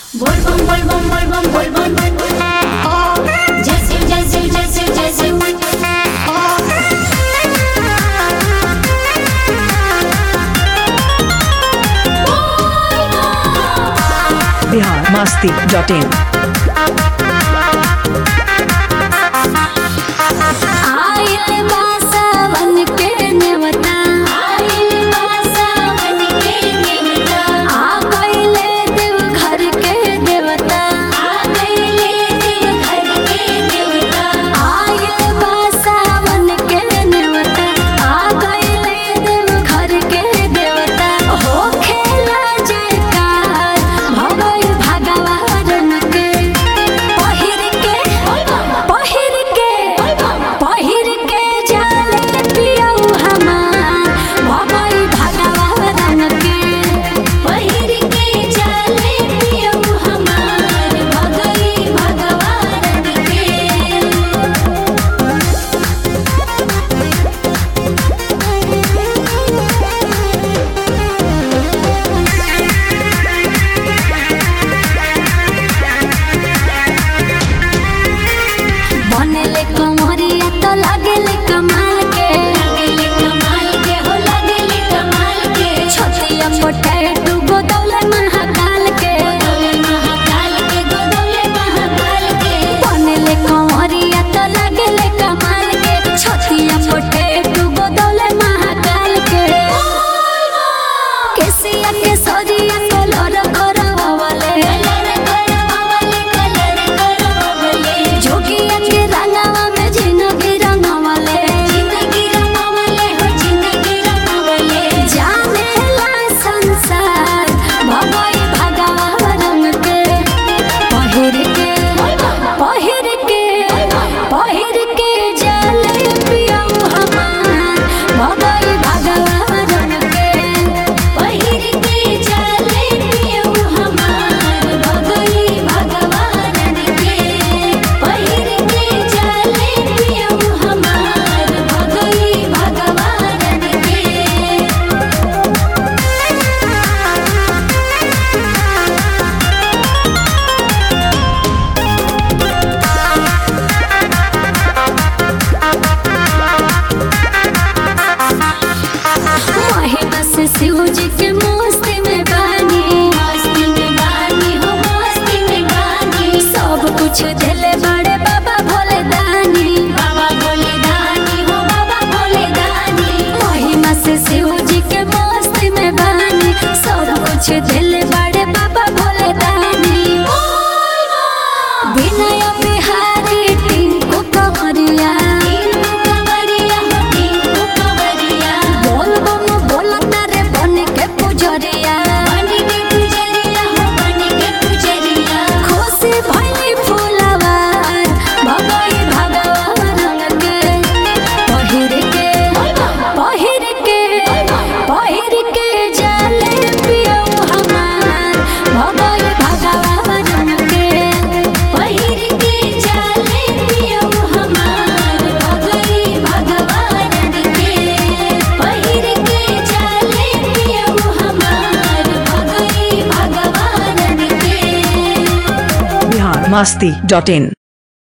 बोल बम बोल बम जय शिव जय शिव जय शिव जय शिव। biharmasti.in दिल बड़े बाबा भोले दानी विनय बिहारी टिंकू कंवरिया बोल बम बोलता रे बन के पुजरिया खुशी भइली फूलवार भगई भगवान के पहिर के जाले पियो biharmasti.in